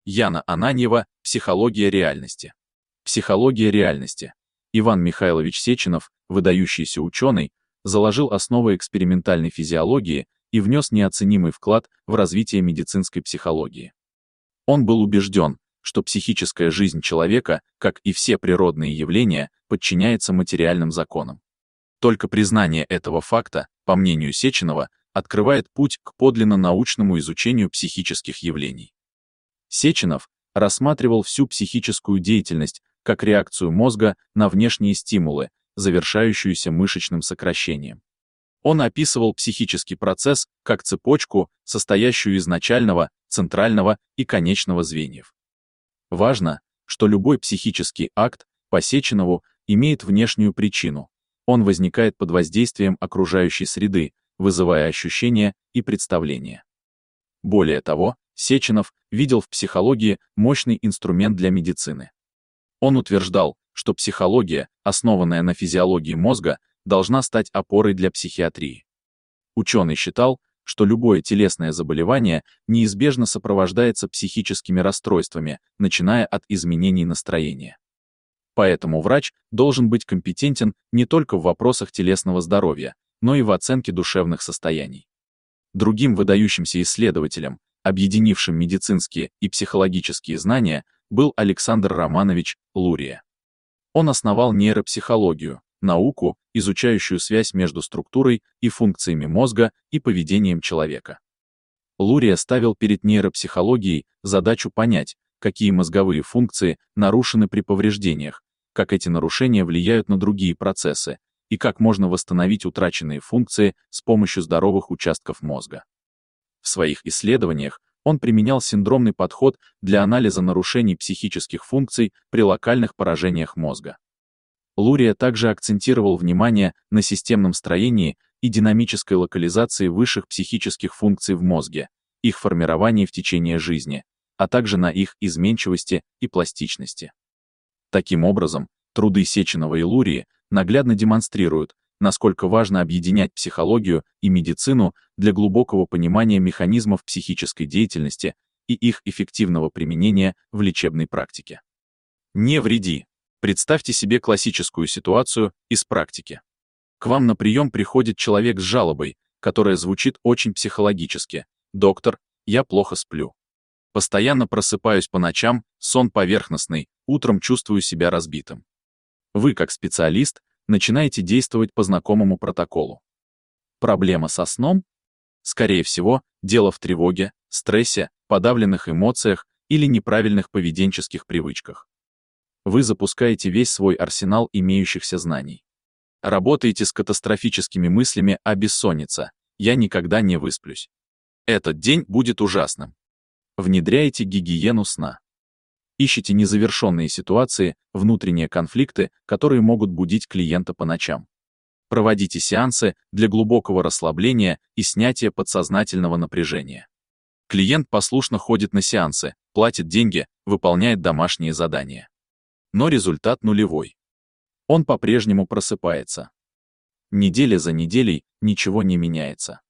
Яна Ананьева, «Психология реальности». Психология реальности. Иван Михайлович Сеченов, выдающийся ученый, заложил основы экспериментальной физиологии и внес неоценимый вклад в развитие медицинской психологии. Он был убежден, что психическая жизнь человека, как и все природные явления, подчиняется материальным законам. Только признание этого факта, по мнению Сеченова, открывает путь к подлинно научному изучению психических явлений. Сеченов рассматривал всю психическую деятельность как реакцию мозга на внешние стимулы, завершающуюся мышечным сокращением. Он описывал психический процесс как цепочку, состоящую из начального, центрального и конечного звеньев. Важно, что любой психический акт, по Сеченову, имеет внешнюю причину. Он возникает под воздействием окружающей среды, вызывая ощущения и представления. Более того, Сеченов видел в психологии мощный инструмент для медицины. Он утверждал, что психология, основанная на физиологии мозга, должна стать опорой для психиатрии. Ученый считал, что любое телесное заболевание неизбежно сопровождается психическими расстройствами, начиная от изменений настроения. Поэтому врач должен быть компетентен не только в вопросах телесного здоровья, но и в оценке душевных состояний. Другим выдающимся исследователем, объединившим медицинские и психологические знания, был Александр Романович Лурия. Он основал нейропсихологию, науку, изучающую связь между структурой и функциями мозга и поведением человека. Лурия ставил перед нейропсихологией задачу понять, какие мозговые функции нарушены при повреждениях, как эти нарушения влияют на другие процессы, и как можно восстановить утраченные функции с помощью здоровых участков мозга. В своих исследованиях он применял синдромный подход для анализа нарушений психических функций при локальных поражениях мозга. Лурия также акцентировал внимание на системном строении и динамической локализации высших психических функций в мозге, их формировании в течение жизни, а также на их изменчивости и пластичности. Таким образом, труды Сеченова и Лурии наглядно демонстрируют, насколько важно объединять психологию и медицину для глубокого понимания механизмов психической деятельности и их эффективного применения в лечебной практике. Не вреди. Представьте себе классическую ситуацию из практики. К вам на прием приходит человек с жалобой, которая звучит очень психологически. «Доктор, я плохо сплю. Постоянно просыпаюсь по ночам, сон поверхностный, утром чувствую себя разбитым». Вы, как специалист, начинаете действовать по знакомому протоколу. Проблема со сном? Скорее всего, дело в тревоге, стрессе, подавленных эмоциях или неправильных поведенческих привычках. Вы запускаете весь свой арсенал имеющихся знаний. Работаете с катастрофическими мыслями о бессоннице. «Я никогда не высплюсь. Этот день будет ужасным». Внедряете гигиену сна. Ищите незавершенные ситуации, внутренние конфликты, которые могут будить клиента по ночам. Проводите сеансы для глубокого расслабления и снятия подсознательного напряжения. Клиент послушно ходит на сеансы, платит деньги, выполняет домашние задания. Но результат нулевой. Он по-прежнему просыпается. Неделя за неделей ничего не меняется.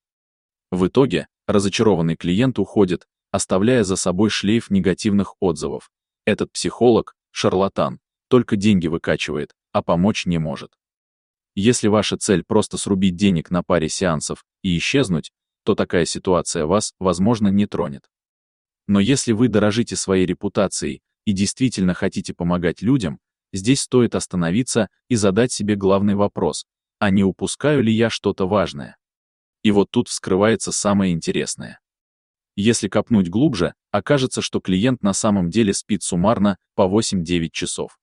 В итоге разочарованный клиент уходит, оставляя за собой шлейф негативных отзывов. Этот психолог – шарлатан, только деньги выкачивает, а помочь не может. Если ваша цель просто срубить денег на паре сеансов и исчезнуть, то такая ситуация вас, возможно, не тронет. Но если вы дорожите своей репутацией и действительно хотите помогать людям, здесь стоит остановиться и задать себе главный вопрос: а не упускаю ли я что-то важное? И вот тут вскрывается самое интересное. Если копнуть глубже, окажется, что клиент на самом деле спит суммарно по 8-9 часов.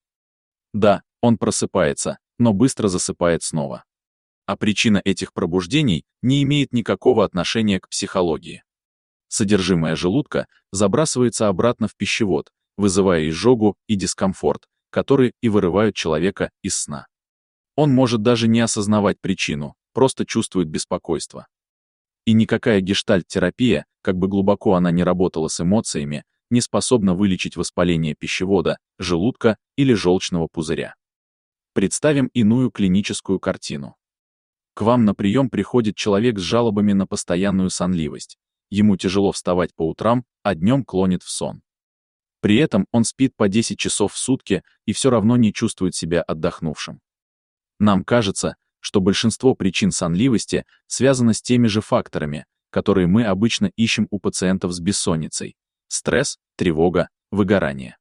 Да, он просыпается, но быстро засыпает снова. А причина этих пробуждений не имеет никакого отношения к психологии. Содержимое желудка забрасывается обратно в пищевод, вызывая изжогу и дискомфорт, которые и вырывают человека из сна. Он может даже не осознавать причину, просто чувствует беспокойство. И никакая гештальт-терапия, как бы глубоко она ни работала с эмоциями, не способна вылечить воспаление пищевода, желудка или желчного пузыря. Представим иную клиническую картину. К вам на прием приходит человек с жалобами на постоянную сонливость. Ему тяжело вставать по утрам, а днем клонит в сон. При этом он спит по 10 часов в сутки и все равно не чувствует себя отдохнувшим. Нам кажется, что большинство причин сонливости связано с теми же факторами, которые мы обычно ищем у пациентов с бессонницей: стресс, тревога, выгорание.